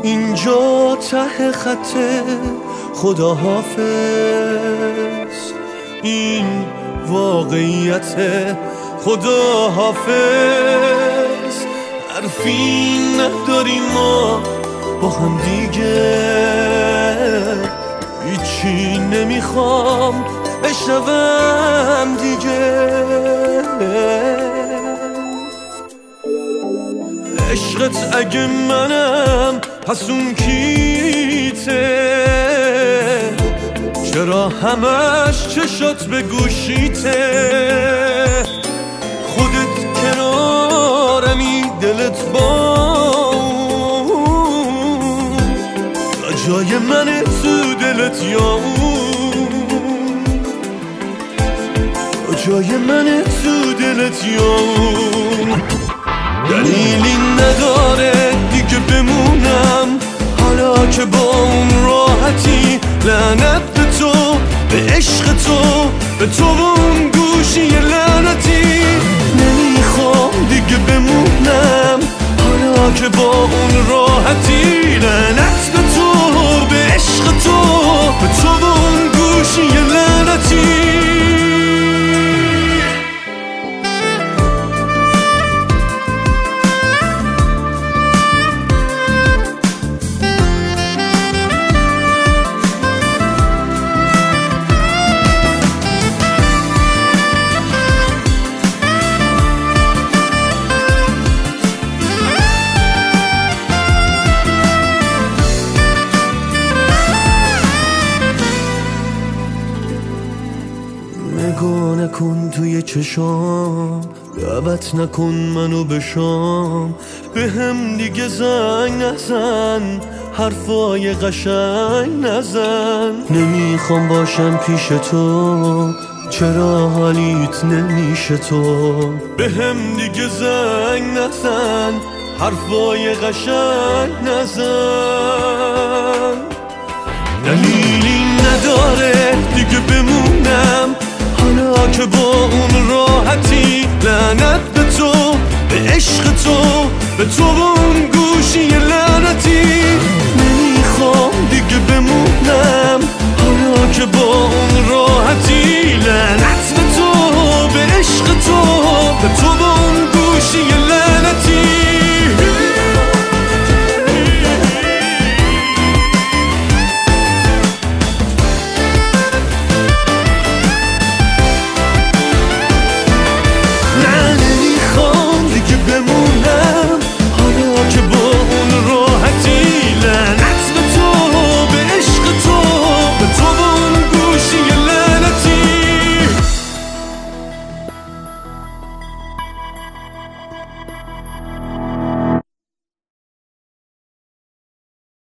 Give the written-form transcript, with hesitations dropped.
اینجا ته خطه، خدا حافظ. این واقعیت، خدا حافظ. حرفی نداریم ما با هم دیگه، هیچی نمیخوام بشنوم دیگه. عشقت اگه منم پس اون کیته، چرا همش چشات به گوشیته؟ خودت کنارمی، دلت با جای منه تو دلت، یا اون جای منه تو دلت، یا اون. دلیلی نداره دیگه بمونم حالا که با اون راحتی. لعنت به تو، به عشق تو، به تو و اون گوشی لعنتی. نمیخوام دیگه بمونم حالا که با اون راحتی. لعنت به تو، به عشق تو، به تو و اون گوشی لعنتی. نگاه نکن توی چشام، دعوت نکن منو به شام. به هم دیگه زنگ نزن، حرفای قشنگ نزن. نمیخوام باشم پیش تو، چرا حالیت نمیشه تو؟ به هم دیگه زنگ نزن، حرفای قشنگ نزن. دلیلی نداره دیگه بمونم حالا که با اون راحتی. لعنت به تو، به عشق تو، به تو و اون گوشی لعنتی. نمیخوام دیگه بمونم حالا که با